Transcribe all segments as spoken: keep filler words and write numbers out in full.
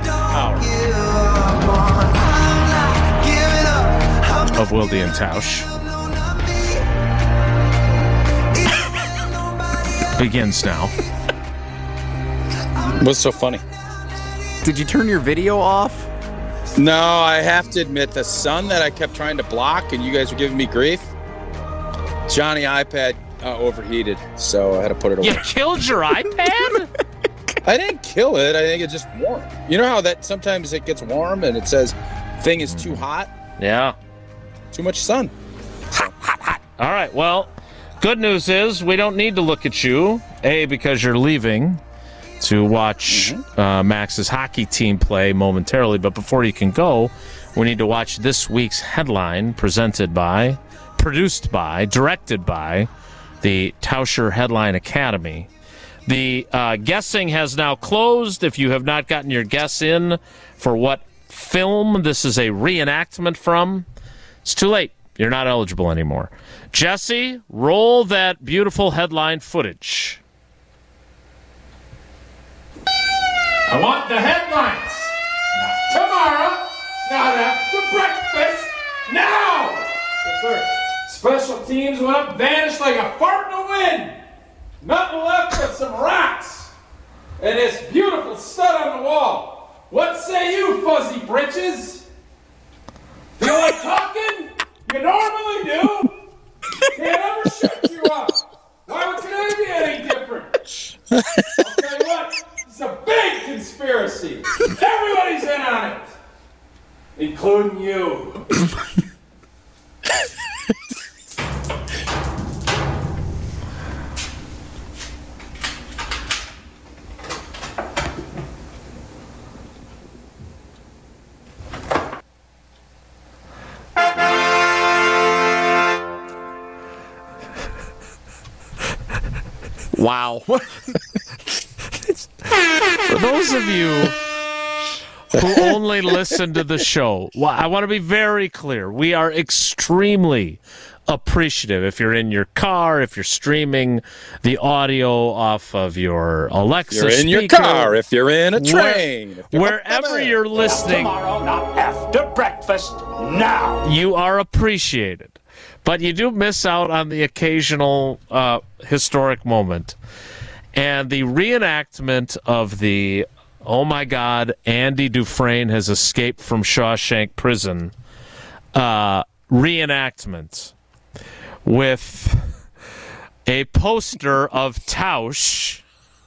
Of Wilde and Tausch begins now. What's so funny? Did you turn your video off? No, I have to admit, the sun that I kept trying to block and you guys were giving me grief, Johnny iPad uh, overheated, so I had to put it away. You killed your iPad? I didn't kill it. I think it just warm. You know how that sometimes it gets warm and it says thing is too hot? Yeah. Too much sun. Hot, hot, hot. All right, well, good news is we don't need to look at you, A, because you're leaving to watch mm-hmm. uh, Max's hockey team play momentarily. But before you can go, we need to watch this week's headline presented by, produced by, directed by the Tauscher Headline Academy. The uh, guessing has now closed. If you have not gotten your guess in for what film this is a reenactment from, it's too late. You're not eligible anymore. Jesse, roll that beautiful headline footage. I want the headlines. Not tomorrow. Not after breakfast. Now! Yes, sir. Special teams went up, vanished like a fart in the wind. Nothing left but some rocks. And this beautiful stud on the wall. What say you, fuzzy britches? Feel like talking? You normally do. Can't ever shut you up. Why would today be any different? I'll tell you what, it's a big conspiracy. Everybody's in on it, including you. Wow. For those of you who only listen to the show, well, I want to be very clear. We are extremely appreciative if you're in your car, if you're streaming the audio off of your Alexa You're in speaker, your car, if you're in a train. Where, wherever you're listening. Tomorrow, not after breakfast, now. You are appreciated. But you do miss out on the occasional uh, historic moment. And the reenactment of the, oh my God, Andy Dufresne has escaped from Shawshank Prison uh, reenactment with a poster of Tausch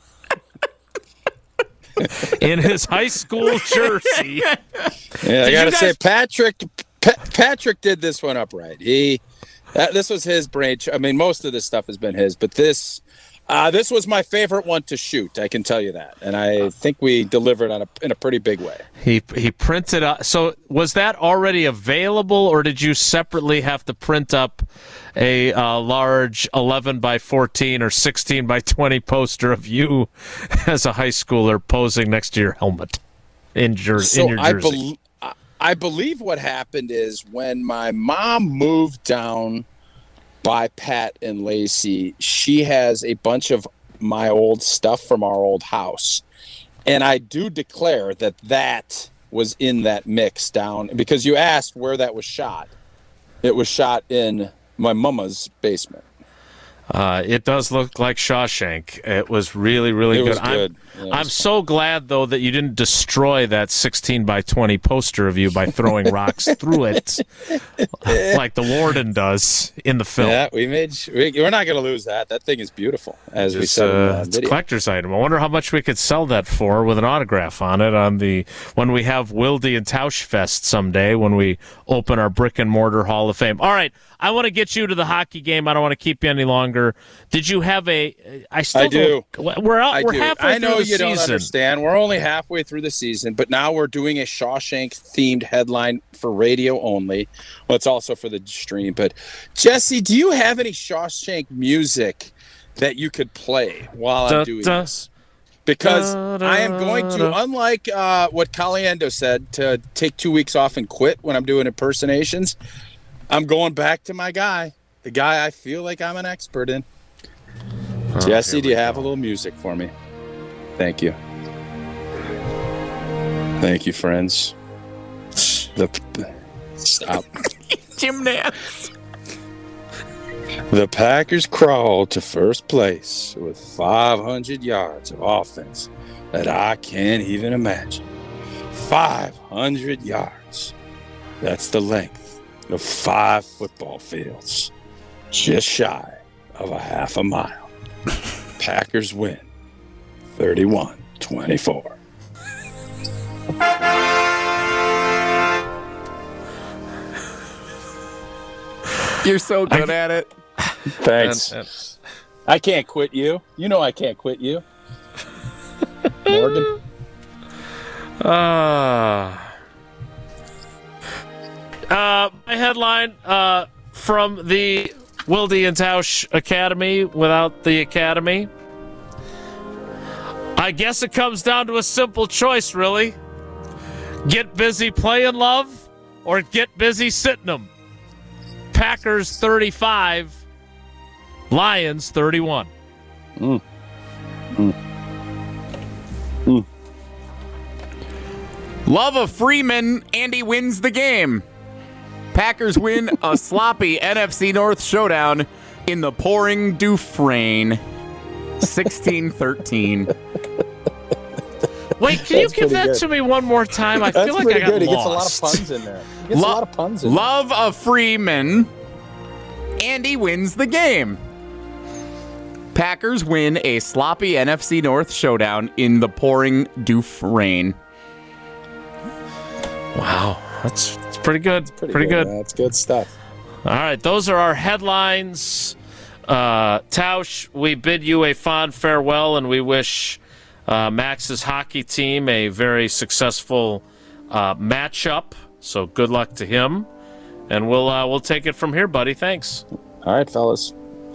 in his high school jersey. Yeah, Did I got to guys- say, Patrick Pa- Patrick did this one up right. He, uh, this was his brain. I mean, most of this stuff has been his, but this, uh, this was my favorite one to shoot. I can tell you that, and I think we delivered on a in a pretty big way. He he printed up. So was that already available, or did you separately have to print up a uh, large eleven by fourteen or sixteen by twenty poster of you as a high schooler posing next to your helmet in, jer- So in your I jersey? believe. I believe what happened is when my mom moved down by Pat and Lacey, she has a bunch of my old stuff from our old house. And I do declare that that was in that mix down, because you asked where that was shot. It was shot in my mama's basement. Uh, it does look like Shawshank. It was really, really It good. was good. I'm, Yeah, it I'm was so glad, though, that you didn't destroy that sixteen by twenty poster of you by throwing rocks through it like the warden does in the film. Yeah, we made. Sh- we, we're not going to lose that. That thing is beautiful, as we It's, said. in uh, the it's a video. collector's item. I wonder how much we could sell that for with an autograph on it on the when we have Wilde and Tausch Fest someday when we open our brick and mortar Hall of Fame. All right, I want to get you to the hockey game. I don't want to keep you any longer. Did you have a? I still I do. don't- We're out. I we're do. halfway I know through the you don't season. understand. We're only halfway through the season, but now we're doing a Shawshank-themed headline for radio only. Well, it's also for the stream. But Jesse, do you have any Shawshank music that you could play while I'm Da, doing da. this? Because Da, da, I am going to, da. unlike uh, what Caliendo said, to take two weeks off and quit when I'm doing impersonations. I'm going back to my guy, the guy I feel like I'm an expert in. Oh, Jesse, here do you we have go. a little music for me? Thank you. Thank you, friends. The, the, stop. Gymnasts. The Packers crawled to first place with five hundred yards of offense that I can't even imagine. five hundred yards. That's the length of five football fields. Just shy of a half a mile. Packers win thirty-one twenty-four. You're so good at it. Thanks. And- and- I can't quit you. You know I can't quit you. Morgan. Uh, uh, my headline uh, from the Wilde and Tausch Academy without the Academy. I guess it comes down to a simple choice, really. Get busy playing love or get busy sitting them. Packers thirty-five, Lions thirty-one. Mm. Mm. Mm. Love of Freeman. Andy wins the game. Packers win a sloppy N F C North showdown in the pouring Dufresne. sixteen thirteen. Wait, can you That's give pretty that good. to me one more time? I That's feel like pretty I got good. He lost. gets a lot of puns in there. He gets Lo- a lot of puns in there. Love of Freeman. Andy wins the game. Packers win a sloppy N F C North showdown in the pouring Dufresne. Wow, that's, that's pretty good. Pretty, Pretty, good. man. That's good stuff. All right, those are our headlines. Uh, Tausch, we bid you a fond farewell, and we wish uh, Max's hockey team a very successful uh, matchup. So good luck to him, and we'll uh, we'll take it from here, buddy. Thanks. All right, fellas.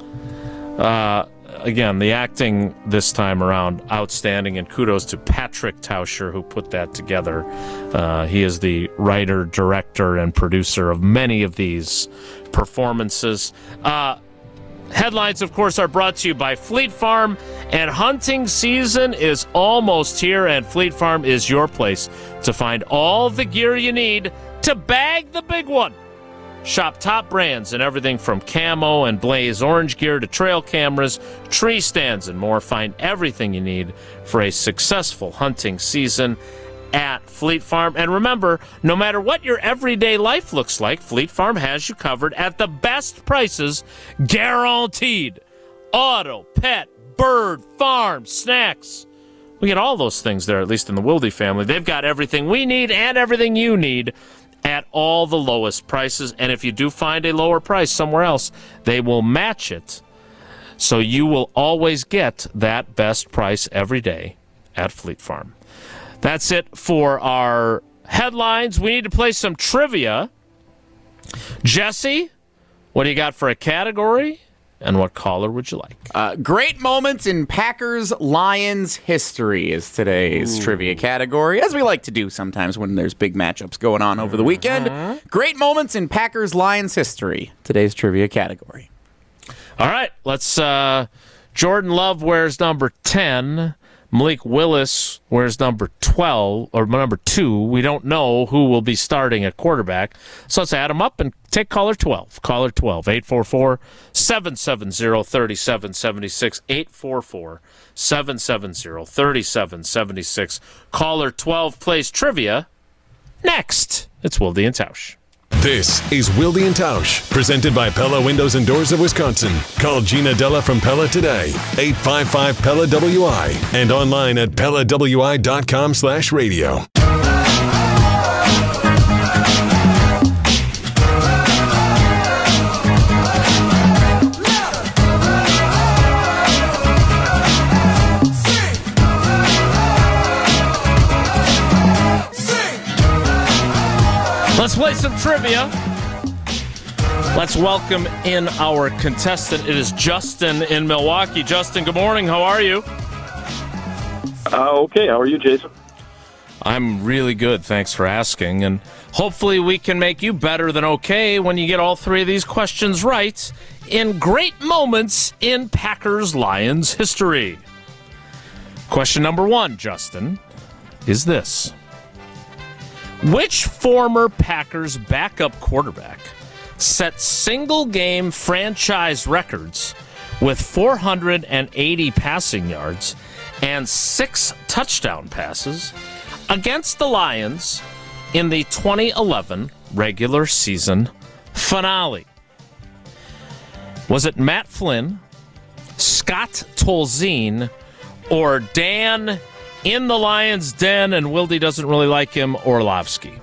Uh, again, the acting this time around, outstanding, and kudos to Patrick Tauscher, who put that together. Uh, he is the writer, director, and producer of many of these performances. Uh, headlines, of course, are brought to you by Fleet Farm, and hunting season is almost here, and Fleet Farm is your place to find all the gear you need to bag the big one. Shop top brands and everything from camo and blaze orange gear to trail cameras, tree stands, and more. Find everything you need for a successful hunting season at Fleet Farm. And remember, no matter what your everyday life looks like, Fleet Farm has you covered at the best prices, guaranteed. Auto, pet, bird, farm, snacks. We get all those things there, at least in the Wilde family. They've got everything we need and everything you need at all the lowest prices. And if you do find a lower price somewhere else, they will match it. So you will always get that best price every day at Fleet Farm. That's it for our headlines. We need to play some trivia. Jesse, what do you got for a category? And what caller would you like? Uh, great moments in Packers Lions history is today's Ooh. trivia category, as we like to do sometimes when there's big matchups going on over the weekend. Mm-hmm. Great moments in Packers Lions history, today's trivia category. All right, let's. Uh, Jordan Love wears number ten. Malik Willis wears number twelve, or number two. We don't know who will be starting at quarterback. So let's add them up and take caller twelve. Caller twelve, eight four four, seven seven zero, three seven seven six, eight four four, seven seven zero, three seven seven six. Caller twelve plays trivia next. It's Wilde and Tausch. This is Wilde and Tausch, presented by Pella Windows and Doors of Wisconsin. Call Gina Della from Pella today, eight five five P E L L A W I, and online at Pella W I dot com slash radio. Let's play some trivia. Let's welcome in our contestant. It is Justin in Milwaukee. Justin, good morning. How are you? Uh, okay. How are you, Jason? I'm really good. Thanks for asking. And hopefully we can make you better than okay when you get all three of these questions right in great moments in Packers Lions history. Question number one, Justin, is this. Which former Packers backup quarterback set single-game franchise records with four hundred eighty passing yards and six touchdown passes against the Lions in the twenty eleven regular season finale? Was it Matt Flynn, Scott Tolzien, or Dan in the Lions' den, and Wildy doesn't really like him, Orlovsky?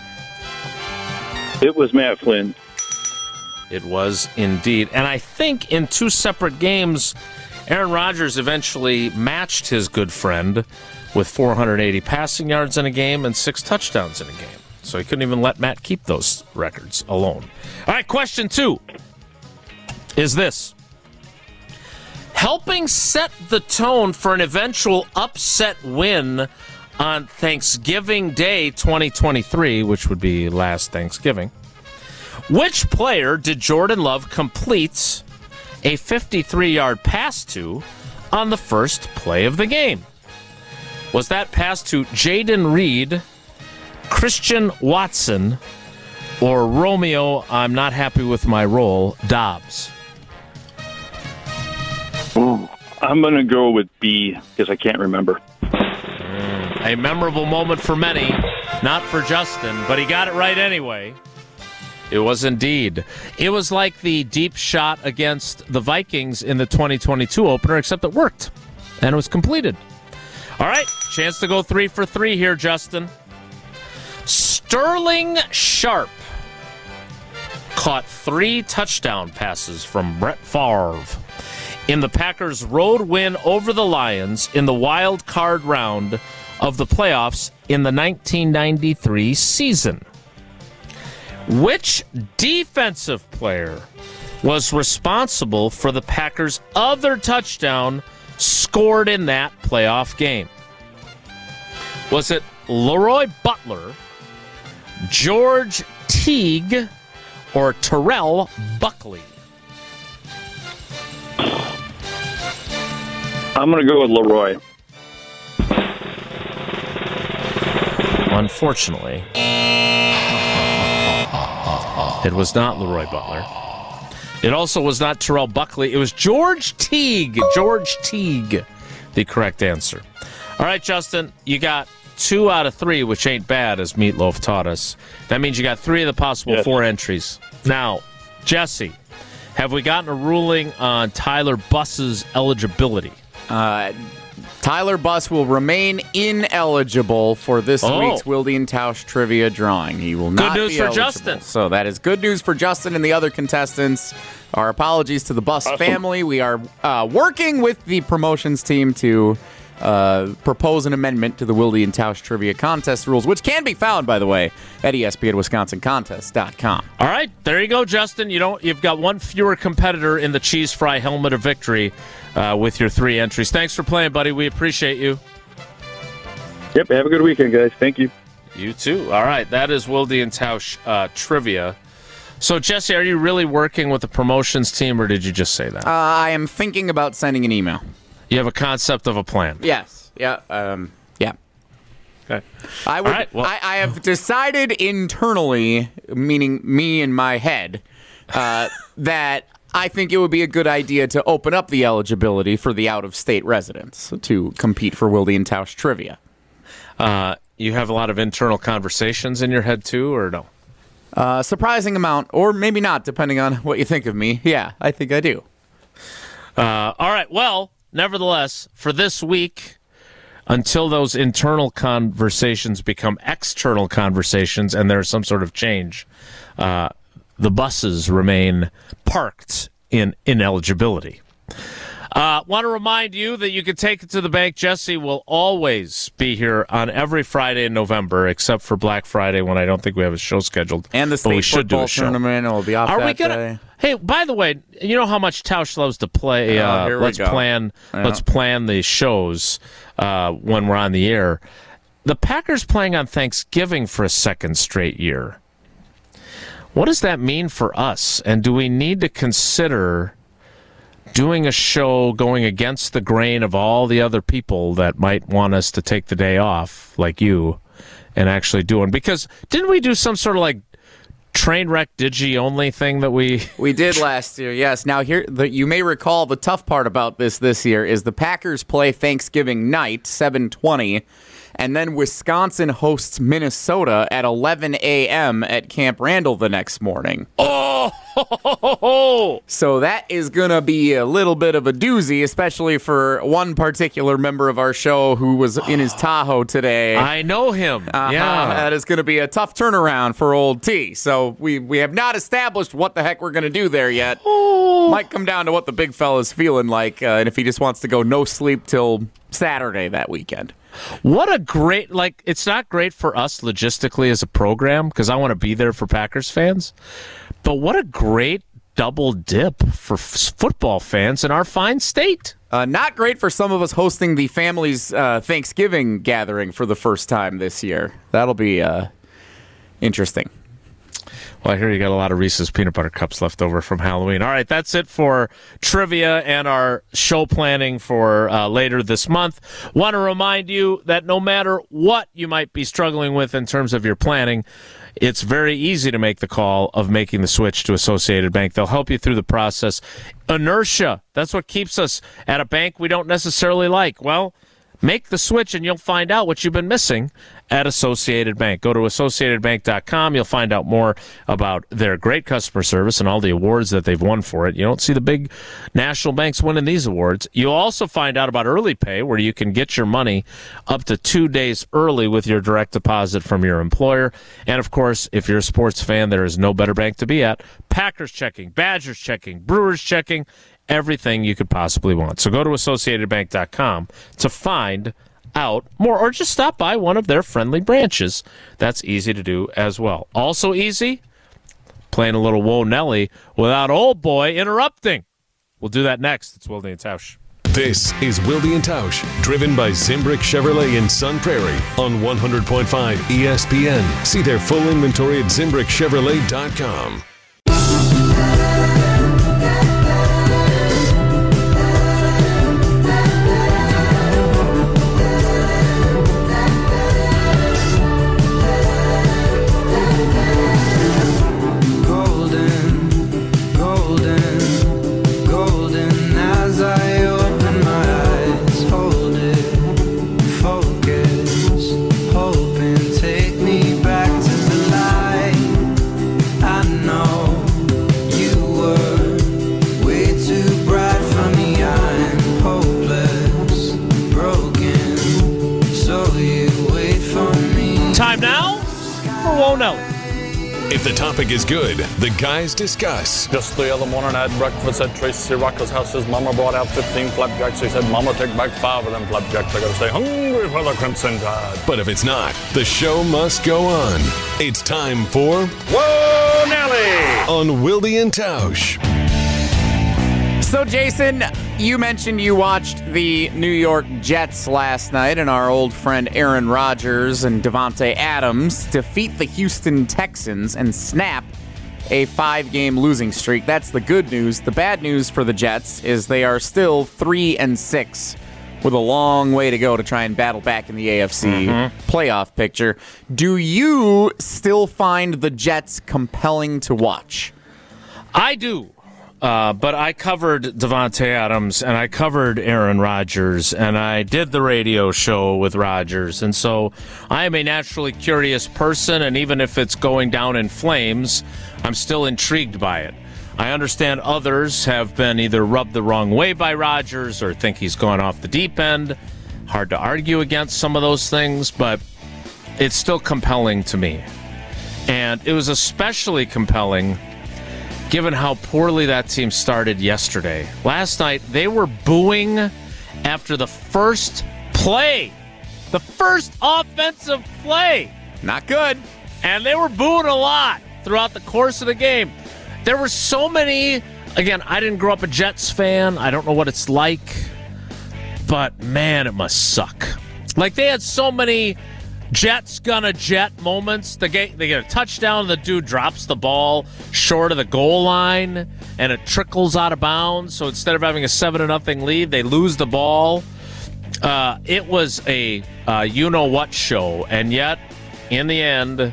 It was Matt Flynn. It was indeed. And I think in two separate games, Aaron Rodgers eventually matched his good friend with four hundred eighty passing yards in a game and six touchdowns in a game. So he couldn't even let Matt keep those records alone. All right, question two is this. Helping set the tone for an eventual upset win on Thanksgiving Day twenty twenty-three, which would be last Thanksgiving, which player did Jordan Love complete a fifty-three-yard pass to on the first play of the game? Was that pass to Jaden Reed, Christian Watson, or Romeo, I'm not happy with my role, Dobbs? Ooh, I'm going to go with B because I can't remember. A memorable moment for many, not for Justin, but he got it right anyway. It was indeed. It was like the deep shot against the Vikings in the twenty twenty-two opener, except it worked, and it was completed. All right, chance to go three for three here, Justin. Sterling Sharp caught three touchdown passes from Brett Favre in the Packers' road win over the Lions in the wild card round of the playoffs in the nineteen ninety-three season. Which defensive player was responsible for the Packers' other touchdown scored in that playoff game? Was it Leroy Butler, George Teague, or Terrell Buckley? I'm going to go with Leroy. Unfortunately, it was not Leroy Butler. It also was not Terrell Buckley. It was George Teague. George Teague, the correct answer. All right, Justin, you got two out of three, which ain't bad, as Meatloaf taught us. That means you got three of the possible yes. four entries. Now, Jesse, have we gotten a ruling on Tyler Buss's eligibility? Uh, Tyler Buss will remain ineligible for this Oh. week's Wildy and Tausch trivia drawing. He will not Good news be for eligible. Justin. So that is good news for Justin and the other contestants. Our apologies to the Buss Awesome. family. We are uh, working with the promotions team to uh, propose an amendment to the Wildy and Tausch trivia contest rules, which can be found, by the way, at E S P N Wisconsin Contest dot com. All right, there you go, Justin. You don't. You've got one fewer competitor in the cheese fry helmet of victory uh, with your three entries. Thanks for playing, buddy. We appreciate you. Yep, have a good weekend, guys. Thank you. You too. All right, that is Wildy and Tausch uh, trivia. So, Jesse, are you really working with the promotions team, or did you just say that? Uh, I am thinking about sending an email. You have a concept of a plan. Yes. Yeah. Um, yeah. Okay. I would. All right, well- I, I have decided internally, meaning me in my head, uh, that I think it would be a good idea to open up the eligibility for the out-of-state residents to compete for Wildy and Tausch trivia. Uh, you have a lot of internal conversations in your head, too, or no? A uh, surprising amount, or maybe not, depending on what you think of me. Yeah, I think I do. Uh, all right, well, nevertheless, for this week, until those internal conversations become external conversations and there's some sort of change, uh, the buses remain parked in ineligibility. Uh, want to remind you that you can take it to the bank. Jesse will always be here on every Friday in November, except for Black Friday when I don't think we have a show scheduled. And the but we state should do football a show. tournament will be off Are that we gonna? day. Hey, by the way, you know how much Tausch loves to play. Oh, Uh, here we let's go. plan. Yeah. Let's plan the shows uh, when we're on the air. The Packers playing on Thanksgiving for a second straight year. What does that mean for us? And do we need to consider doing a show going against the grain of all the other people that might want us to take the day off, like you, and actually doing. Because didn't we do some sort of like train wreck digi only thing that we we did last year? Yes. Now here, the, you may recall the tough part about this this year is the Packers play Thanksgiving night, seven twenty. And then Wisconsin hosts Minnesota at eleven a.m. at Camp Randall the next morning. Oh! So that is going to be a little bit of a doozy, especially for one particular member of our show who was in his Tahoe today. I know him. Uh-huh. Yeah. That is going to be a tough turnaround for old T. So we, we have not established what the heck we're going to do there yet. Oh. Might come down to what the big fella's feeling like, uh, and if he just wants to go no sleep till Saturday that weekend. What a great, like, it's not great for us logistically as a program because I want to be there for Packers fans, but what a great double dip for f- football fans in our fine state. Uh, not great for some of us hosting the family's uh, Thanksgiving gathering for the first time this year. That'll be uh, interesting. Well, I hear you got a lot of Reese's Peanut Butter Cups left over from Halloween. All right, that's it for trivia and our show planning for uh, later this month. Want to remind you that no matter what you might be struggling with in terms of your planning, it's very easy to make the call of making the switch to Associated Bank. They'll help you through the process. Inertia, that's what keeps us at a bank we don't necessarily like. Well, make the switch and you'll find out what you've been missing at Associated Bank. Go to associated bank dot com. You'll find out more about their great customer service and all the awards that they've won for it. You don't see the big national banks winning these awards. You'll also find out about early pay, where you can get your money up to two days early with your direct deposit from your employer. And, of course, if you're a sports fan, there is no better bank to be at. Packers checking, Badgers checking, Brewers checking, everything you could possibly want. So go to associated bank dot com to find out more, or just stop by one of their friendly branches. That's easy to do as well. Also easy, playing a little Whoa Nelly without old boy interrupting. We'll do that next. It's Wilde and Tausch. This is Wilde and Tausch, driven by Zimbrick Chevrolet in Sun Prairie on one hundred point five E S P N. See their full inventory at zimbrick chevrolet dot com. If the topic is good, the guys discuss. Just the other morning I had breakfast at Tracy Rocco's house. His mama brought out fifteen flapjacks. He said, Mama, take back five of them flapjacks. I gotta stay hungry for the Crimson Tide. But if it's not, the show must go on. It's time for Whoa, Nelly! On Wilde and Tausch. So, Jason, you mentioned you watched the New York Jets last night, and our old friend Aaron Rodgers and Davante Adams defeat the Houston Texans and snap a five-game losing streak. That's the good news. The bad news for the Jets is they are still three and six, with a long way to go to try and battle back in the A F C mm-hmm. playoff picture. Do you still find the Jets compelling to watch? I do. Uh, but I covered Davante Adams, and I covered Aaron Rodgers, and I did the radio show with Rodgers. And so I am a naturally curious person, and even if it's going down in flames, I'm still intrigued by it. I understand others have been either rubbed the wrong way by Rodgers or think he's gone off the deep end. Hard to argue against some of those things, but it's still compelling to me. And it was especially compelling given how poorly that team started yesterday. Last night, they were booing after the first play. The first offensive play. Not good. And they were booing a lot throughout the course of the game. There were so many... Again, I didn't grow up a Jets fan. I don't know what it's like. But, man, it must suck. Like, they had so many... Jets gonna jet moments. They get, they get a touchdown, and the dude drops the ball short of the goal line, and it trickles out of bounds. So instead of having a seven to nothing lead, they lose the ball. Uh, it was a uh, you know what show, and yet in the end,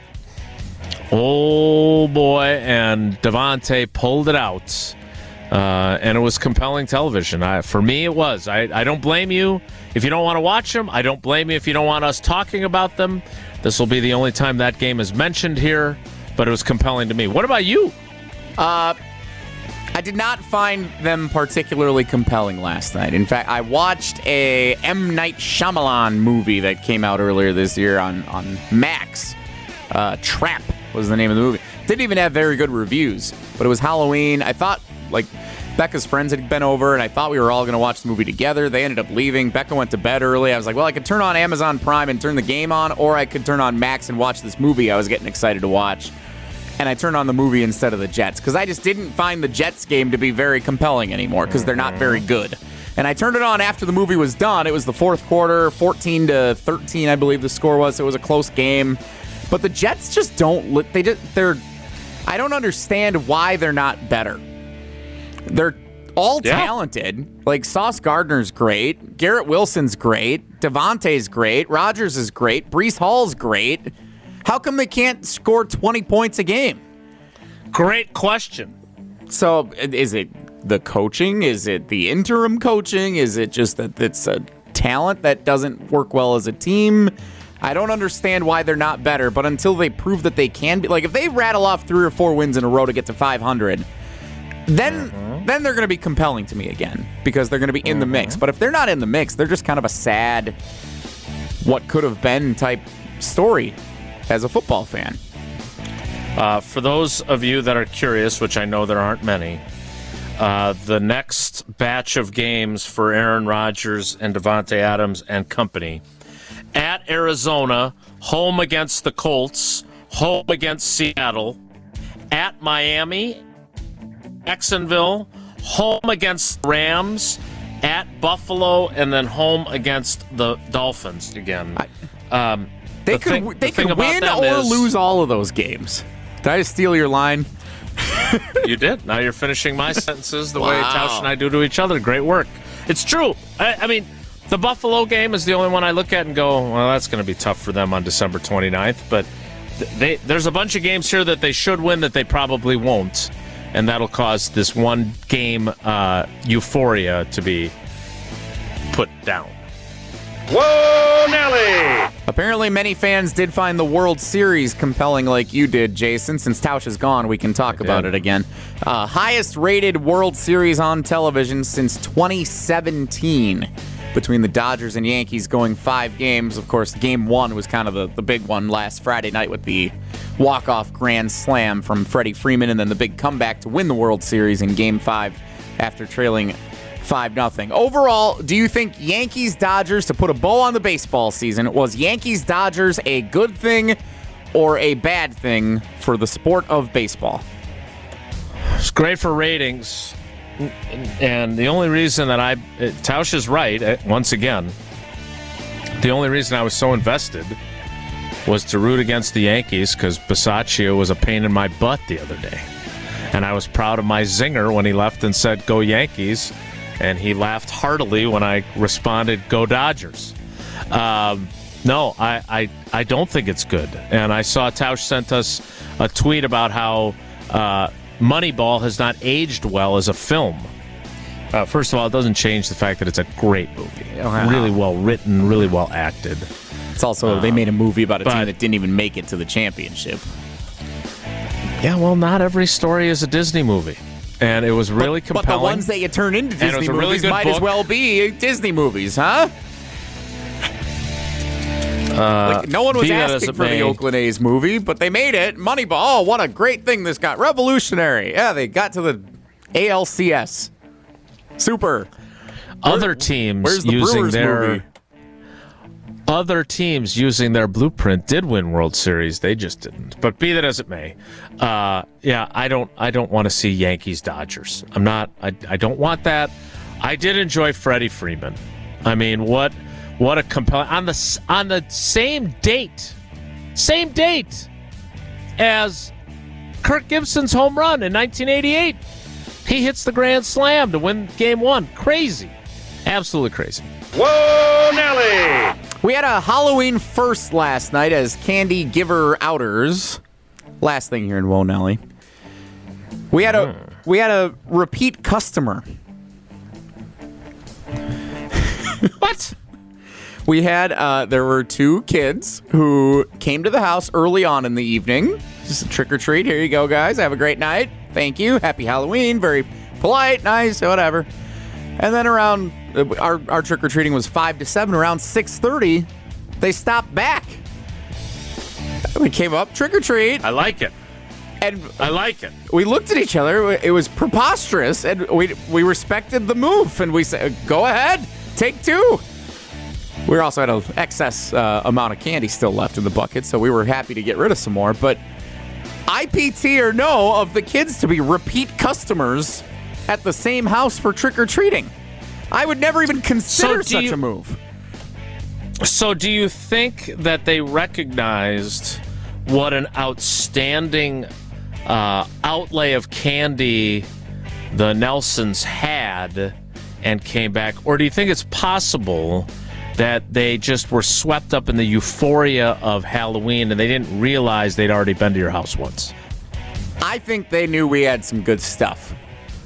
oh boy, and Davante pulled it out. Uh, and it was compelling television. I, for me, it was. I, I don't blame you if you don't want to watch them. I don't blame you if you don't want us talking about them. This will be the only time that game is mentioned here, but it was compelling to me. What about you? Uh, I did not find them particularly compelling last night. In fact, I watched a M. Night Shyamalan movie that came out earlier this year on, on Max. Uh, Trap was the name of the movie. Didn't even have very good reviews, but it was Halloween. I thought, like, Becca's friends had been over, and I thought we were all going to watch the movie together. They ended up leaving. Becca went to bed early. I was like, well, I could turn on Amazon Prime and turn the game on, or I could turn on Max and watch this movie I was getting excited to watch. And I turned on the movie instead of the Jets, because I just didn't find the Jets game to be very compelling anymore, because they're not very good. And I turned it on after the movie was done. It was the fourth quarter, fourteen to thirteen, I believe the score was. It was a close game. But the Jets just don't, they just, they're, I don't understand why they're not better. They're all yeah. talented. Like, Sauce Gardner's great. Garrett Wilson's great. Devontae's great. Rodgers is great. Breece Hall's great. How come they can't score twenty points a game? Great question. So, is it the coaching? Is it the interim coaching? Is it just that it's a talent that doesn't work well as a team? I don't understand why they're not better, but until they prove that they can be, like, if they rattle off three or four wins in a row to get to five hundred, then mm-hmm. then they're going to be compelling to me again, because they're going to be in mm-hmm. the mix. But if they're not in the mix, they're just kind of a sad, what could have been type story as a football fan. Uh, for those of you that are curious, which I know there aren't many, uh, the next batch of games for Aaron Rodgers and Davante Adams and company: at Arizona, home against the Colts, home against Seattle, at Miami, Jacksonville, home against the Rams, at Buffalo, and then home against the Dolphins again. Um, they the could thing, they the could win or is, lose all of those games. Did I just steal your line? You did. Now you're finishing my sentences the wow. way Tausch and I do to each other. Great work. It's true. I, I mean, the Buffalo game is the only one I look at and go, well, that's going to be tough for them on December twenty-ninth. But they, there's a bunch of games here that they should win that they probably won't. And that'll cause this one game uh, euphoria to be put down. Whoa, Nelly! Apparently, many fans did find the World Series compelling like you did, Jason. Since Tausch is gone, we can talk I about did. it again. Uh, highest rated World Series on television since twenty seventeen. Between the Dodgers and Yankees going five games. Of course, game one was kind of the, the big one last Friday night with the walk-off grand slam from Freddie Freeman, and then the big comeback to win the World Series in game five after trailing five nothing. Overall, do you think Yankees-Dodgers, to put a bow on the baseball season, was Yankees-Dodgers a good thing or a bad thing for the sport of baseball? It's great for ratings. And the only reason that I... Tausch is right, once again. The only reason I was so invested was to root against the Yankees because Bisaccia was a pain in my butt the other day. And I was proud of my zinger when he left and said, "Go Yankees." And he laughed heartily when I responded, "Go Dodgers." Um, no, I, I, I don't think it's good. And I saw Tausch sent us a tweet about how... Uh, Moneyball has not aged well as a film. Uh, first of all, it doesn't change the fact that it's a great movie. Wow. Really well written, really well acted. It's also, uh, they made a movie about a but, team that didn't even make it to the championship. Yeah, well, not every story is a Disney movie. And it was really but, compelling. But the ones that you turn into Disney really movies might book. as well be Disney movies, huh? Uh, like, no one was asking for may. the Oakland A's movie, but they made it. Moneyball. Oh, what a great thing this got. Revolutionary. Yeah, they got to the A L C S. Super. Other Where, teams where's the using Brewers their movie? Other teams using their blueprint did win World Series. They just didn't. But be that as it may, uh, yeah, I don't I don't want to see Yankees Dodgers. I'm not I, I don't want that. I did enjoy Freddie Freeman. I mean, what What a compelling on the on the same date, same date as Kirk Gibson's home run in nineteen eighty-eight. He hits the grand slam to win game one. Crazy, absolutely crazy. Whoa, Nelly! We had a Halloween first last night as candy giver outers. Last thing here in Whoa Nelly. We had a we had a repeat customer. What? We had uh, there were two kids who came to the house early on in the evening. Just a trick or treat. Here you go, guys. Have a great night. Thank you. Happy Halloween. Very polite, nice, whatever. And then around our our trick or treating was five to seven. Around six thirty, they stopped back. We came up trick or treat. I like it. And I like it. We looked at each other. It was preposterous, and we we respected the move. And we said, "Go ahead, take two." We also had an excess uh, amount of candy still left in the bucket, so we were happy to get rid of some more. But I P T or no of the kids to be repeat customers at the same house for trick-or-treating. I would never even consider So such you- a move. So do you think that they recognized what an outstanding uh, outlay of candy the Nelsons had and came back? Or do you think it's possible that they just were swept up in the euphoria of Halloween and they didn't realize they'd already been to your house once? I think they knew we had some good stuff.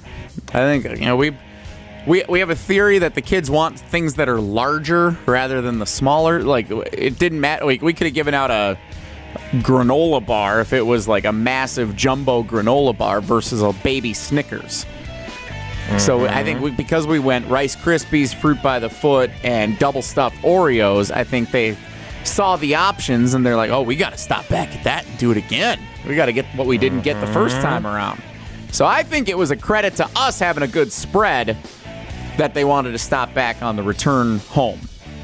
I think, you know, we we we have a theory that the kids want things that are larger rather than the smaller. Like, it didn't matter. We, we could have given out a granola bar if it was like a massive jumbo granola bar versus a baby Snickers. Mm-hmm. So I think we, because we went Rice Krispies, Fruit by the Foot, and double stuffed Oreos, I think they saw the options and they're like, oh, we got to stop back at that and do it again. We got to get what we didn't get the first time around. So I think it was a credit to us having a good spread that they wanted to stop back on the return home.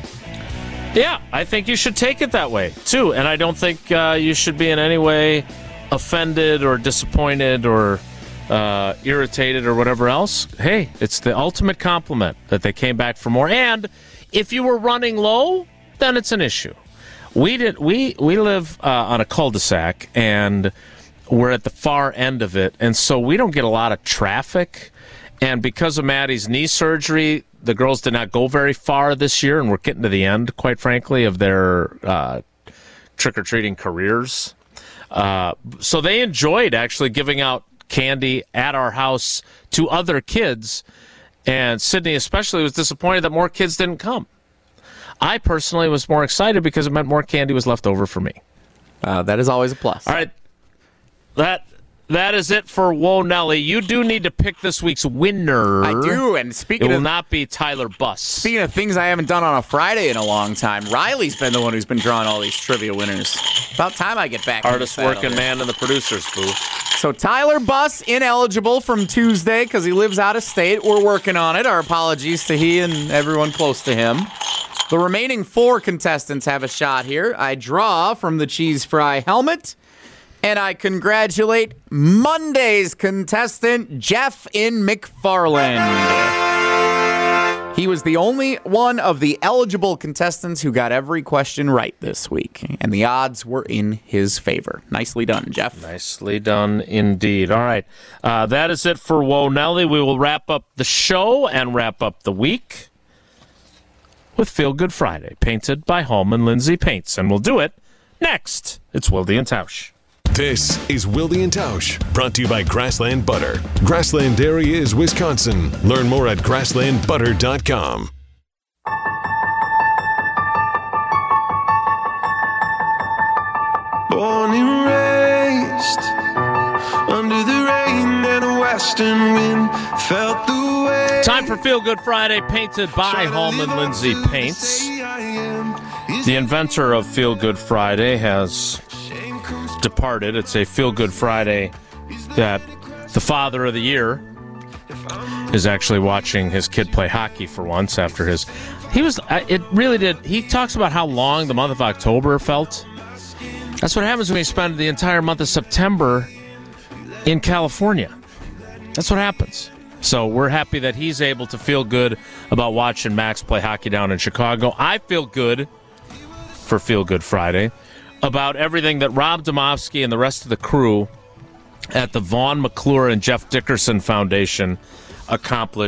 Yeah, I think you should take it that way, too. And I don't think uh, you should be in any way offended or disappointed or uh, irritated or whatever else. Hey, it's the ultimate compliment that they came back for more. And if you were running low, then it's an issue. We did. We we live uh, on a cul-de-sac, and we're at the far end of it, and so we don't get a lot of traffic. And because of Maddie's knee surgery, the girls did not go very far this year, and we're getting to the end, quite frankly, of their uh, trick-or-treating careers. Uh, so they enjoyed actually giving out candy at our house to other kids, and Sydney especially was disappointed that more kids didn't come. I personally was more excited because it meant more candy was left over for me. Uh, that is always a plus. All right. That that is it for Whoa Nelly. You do need to pick this week's winner. I do, and It speaking will of not be Tyler Buss. speaking of things I haven't done on a Friday in a long time, Riley's been the one who's been drawing all these trivia winners. About time I get back. in the Hardest saddle working here. man in the producer's booth. So Tyler Buss, ineligible from Tuesday because he lives out of state. We're working on it. Our apologies to he and everyone close to him. The remaining four contestants have a shot here. I draw from the cheese fry helmet, and I congratulate Monday's contestant, Jeff in McFarland. He was the only one of the eligible contestants who got every question right this week, and the odds were in his favor. Nicely done, Jeff. Nicely done indeed. All right. Uh, that is it for Whoa Nelly. We will wrap up the show and wrap up the week with Feel Good Friday, painted by Holman Lindsay Paints. And we'll do it next. It's Wilde and Tausch. This is Wilde and Tausch, brought to you by Grassland Butter. Grassland Dairy is Wisconsin. Learn more at grassland butter dot com. Born and raised under the rain and a western wind, felt the way. Time for Feel Good Friday, painted by Holman Lindsay Paints. The inventor of Feel Good Friday has departed. It's a Feel Good Friday that the father of the year is actually watching his kid play hockey for once after his... He was... It really did... He talks about how long the month of October felt. That's what happens when you spend the entire month of September in California. That's what happens. So we're happy that he's able to feel good about watching Max play hockey down in Chicago. I feel good for Feel Good Friday about everything that Rob Domofsky and the rest of the crew at the Vaughn McClure and Jeff Dickerson Foundation accomplished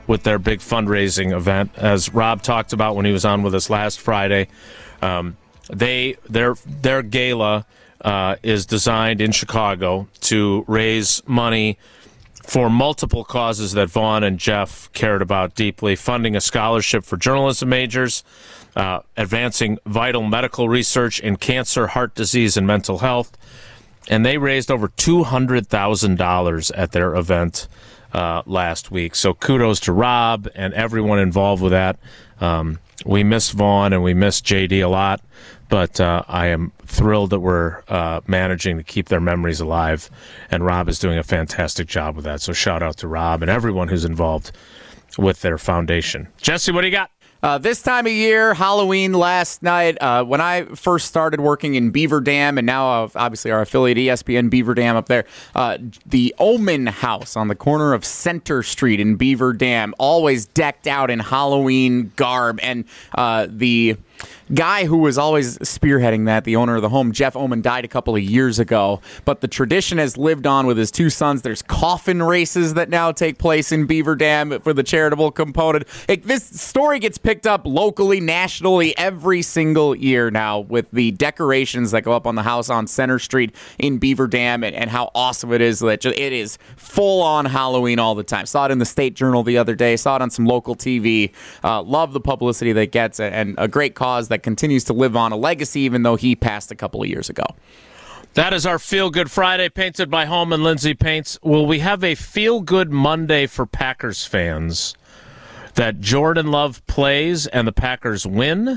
with their big fundraising event. As Rob talked about when he was on with us last Friday, um, they their their gala uh, is designed in Chicago to raise money for multiple causes that Vaughn and Jeff cared about deeply, funding a scholarship for journalism majors, uh, advancing vital medical research in cancer, heart disease, and mental health. And they raised over two hundred thousand dollars at their event uh, last week. So kudos to Rob and everyone involved with that. Um, we miss Vaughn and we miss J D a lot, but uh, I am thrilled that we're uh, managing to keep their memories alive, and Rob is doing a fantastic job with that. So shout out to Rob and everyone who's involved with their foundation. Jesse, what do you got? Uh, this time of year, Halloween last night, uh, when I first started working in Beaver Dam, and now uh, obviously our affiliate E S P N Beaver Dam up there, uh, the Omen House on the corner of Center Street in Beaver Dam, always decked out in Halloween garb. And uh, the guy who was always spearheading that, the owner of the home, Jeff Omen, died a couple of years ago, but the tradition has lived on with his two sons. There's coffin races that now take place in Beaver Dam for the charitable component. It, this story gets picked up locally, nationally, every single year now with the decorations that go up on the house on Center Street in Beaver Dam, and, and how awesome it is that it is full-on Halloween all the time. Saw it in the State Journal the other day, saw it on some local T V. Uh, love the publicity that it gets, and a great cause that continues to live on, a legacy even though he passed a couple of years ago. That is our Feel Good Friday, painted by Home and Lindsay Paints. Will we have a Feel Good Monday for Packers fans? That Jordan Love plays and the Packers win?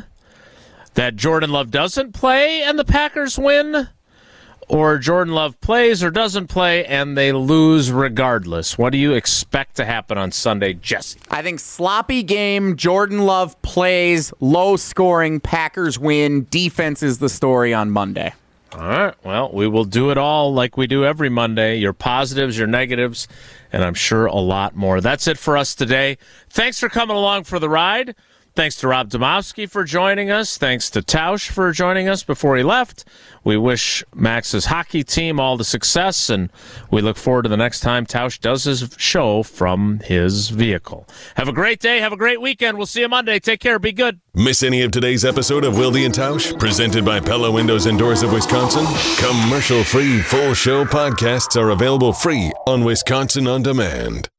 That Jordan Love doesn't play and the Packers win? Or Jordan Love plays or doesn't play and they lose regardless? What do you expect to happen on Sunday, Jesse? I think sloppy game, Jordan Love plays, low scoring, Packers win, defense is the story on Monday. All right, well, we will do it all like we do every Monday. Your positives, your negatives, and I'm sure a lot more. That's it for us today. Thanks for coming along for the ride. Thanks to Rob Domowski for joining us. Thanks to Tausch for joining us before he left. We wish Max's hockey team all the success, and we look forward to the next time Tausch does his show from his vehicle. Have a great day. Have a great weekend. We'll see you Monday. Take care. Be good. Miss any of today's episode of Wilde and Tausch, presented by Pella Windows and Doors of Wisconsin? Commercial-free full show podcasts are available free on Wisconsin On Demand.